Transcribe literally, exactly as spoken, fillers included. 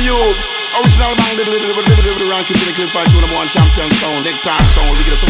you. Original bang, ranking to the clip by two number one champion sound. Neck talk sound, we get some